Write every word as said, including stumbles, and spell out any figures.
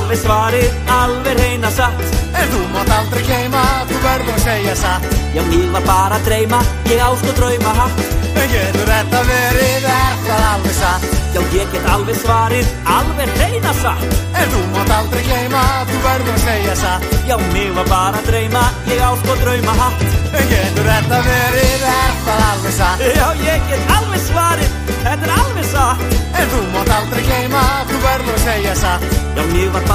alveg svarið, alveg hreina satt. En þú mátt aldrei gleyma, þú verður að segja satt. Já, mig var bara að dreyma, ég á sko drauma hatt. En getur þetta verið, er það alveg satt? Já, ég get alveg svarið, alveg hreina satt. En þú mátt aldrei gleyma, þú verður að segja satt. Já, mig var bara að dreyma, ég á sko drauma hatt. En getur þetta verið, er það alveg satt? Já, ég get alveg svarið, þetta er alveg satt. En þú mátt aldrei gleyma, þú verður að segja satt. Já, mig var bara